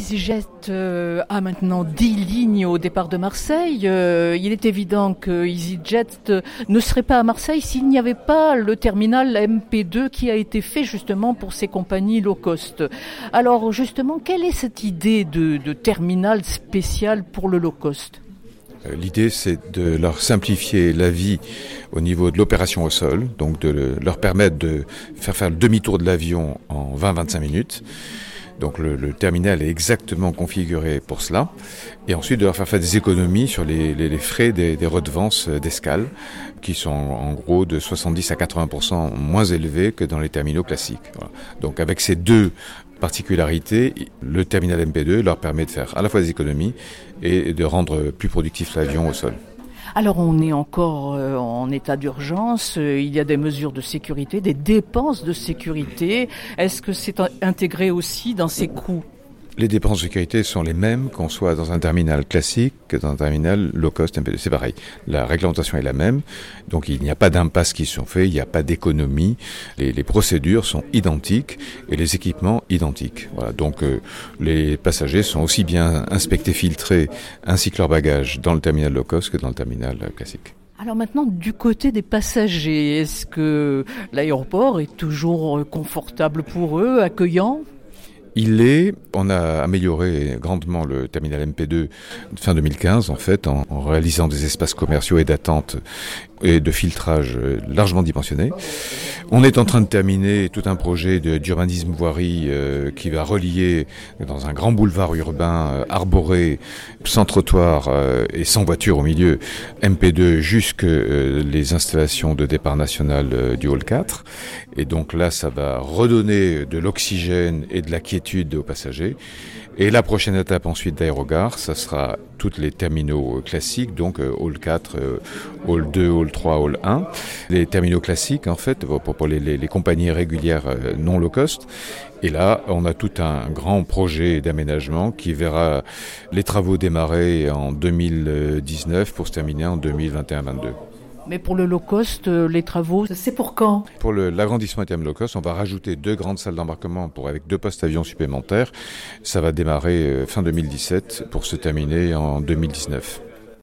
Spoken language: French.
EasyJet a maintenant 10 lignes au départ de Marseille. Il est évident que EasyJet ne serait pas à Marseille s'il n'y avait pas le terminal MP2 qui a été fait justement pour ces compagnies low cost. Alors justement, quelle est cette idée de terminal spécial pour le low cost ? L'idée, c'est de leur simplifier la vie au niveau de l'opération au sol, donc de leur permettre de faire le demi-tour de l'avion en 20-25 minutes. Donc le terminal est exactement configuré pour cela. Et ensuite de leur faire des économies sur les frais des redevances d'escale, qui sont en gros de 70 à 80% moins élevés que dans les terminaux classiques. Voilà. Donc avec ces deux particularité, le terminal MP2 leur permet de faire à la fois des économies et de rendre plus productif l'avion au sol. Alors on est encore en état d'urgence, il y a des mesures de sécurité, des dépenses de sécurité. Est-ce que c'est intégré aussi dans ces coûts ? Les dépenses de sécurité sont les mêmes qu'on soit dans un terminal classique que dans un terminal low cost MP2. C'est pareil. La réglementation est la même. Donc il n'y a pas d'impasse qui sont faits, il n'y a pas d'économie. Les procédures sont identiques et les équipements identiques. Voilà. Donc les passagers sont aussi bien inspectés, filtrés, ainsi que leurs bagages dans le terminal low cost que dans le terminal classique. Alors maintenant, du côté des passagers, est-ce que l'aéroport est toujours confortable pour eux, accueillant ? On a amélioré grandement le terminal MP2 fin 2015 en fait, en réalisant des espaces commerciaux et d'attente et de filtrage largement dimensionnés. On est en train de terminer tout un projet d'urbanisme voirie qui va relier dans un grand boulevard urbain arboré, sans trottoir et sans voiture au milieu, MP2 jusque les installations de départ national du Hall 4. Et donc là, ça va redonner de l'oxygène et de la quiétude aux passagers. Et la prochaine étape ensuite d'Aérogare, ça sera tous les terminaux classiques, donc Hall 4, Hall 2, Hall 3, Hall 1. Les terminaux classiques, en fait, pour les compagnies régulières non low cost. Et là, on a tout un grand projet d'aménagement qui verra les travaux démarrer en 2019 pour se terminer en 2021-22. Mais pour le low cost, les travaux, c'est pour quand ? Pour l'agrandissement du terminal low cost, on va rajouter 2 grandes salles d'embarquement avec 2 postes avions supplémentaires. Ça va démarrer fin 2017 pour se terminer en 2019.